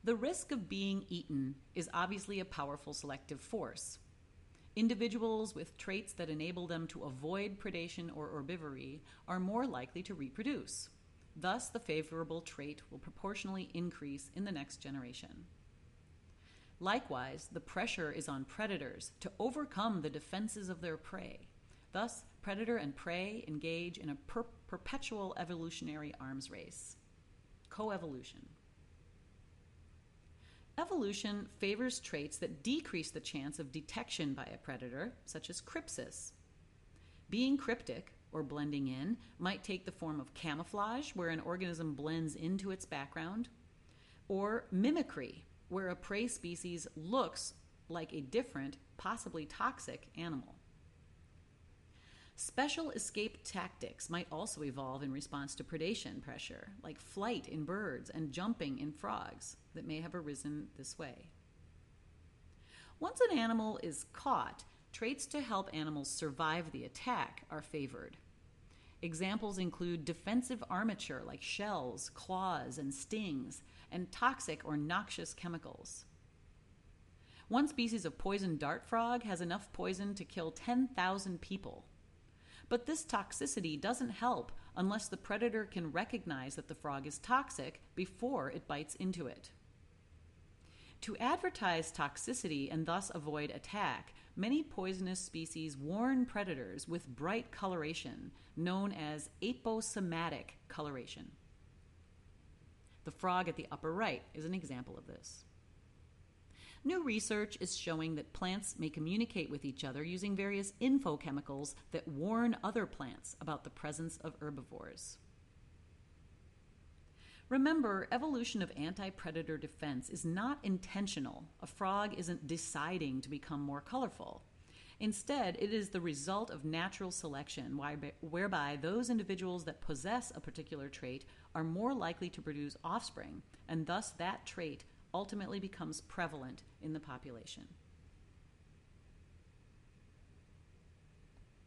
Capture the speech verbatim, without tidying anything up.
The risk of being eaten is obviously a powerful selective force. Individuals with traits that enable them to avoid predation or herbivory are more likely to reproduce. Thus, the favorable trait will proportionally increase in the next generation. Likewise, the pressure is on predators to overcome the defenses of their prey. Thus, predator and prey engage in a per- perpetual evolutionary arms race. Coevolution. Evolution favors traits that decrease the chance of detection by a predator, such as crypsis. Being cryptic, or blending in, might take the form of camouflage, where an organism blends into its background, or mimicry, where a prey species looks like a different, possibly toxic animal. Special escape tactics might also evolve in response to predation pressure, like flight in birds and jumping in frogs, that may have arisen this way. Once an animal is caught, traits to help animals survive the attack are favored. Examples include defensive armature like shells, claws, and stings, and toxic or noxious chemicals. One species of poison dart frog has enough poison to kill ten thousand people. But this toxicity doesn't help unless the predator can recognize that the frog is toxic before it bites into it. To advertise toxicity and thus avoid attack, many poisonous species warn predators with bright coloration, known as aposematic coloration. The frog at the upper right is an example of this. New research is showing that plants may communicate with each other using various infochemicals that warn other plants about the presence of herbivores. Remember, evolution of anti-predator defense is not intentional. A frog isn't deciding to become more colorful. Instead, it is the result of natural selection, whereby those individuals that possess a particular trait are more likely to produce offspring, and thus that trait ultimately becomes prevalent in the population.